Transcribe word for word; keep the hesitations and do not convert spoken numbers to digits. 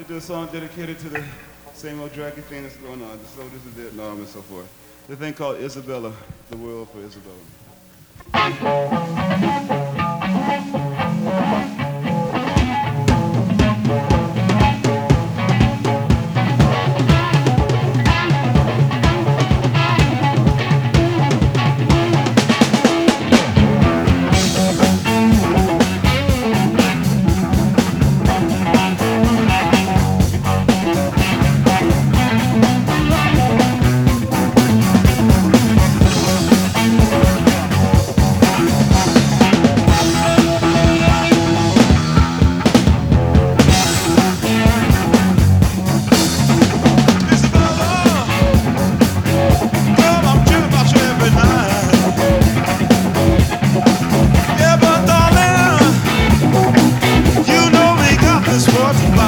to do a song dedicated to the same old draggy thing that's going on, the soldiers of Vietnam and so forth. The thing called Isabella, the world for Isabella.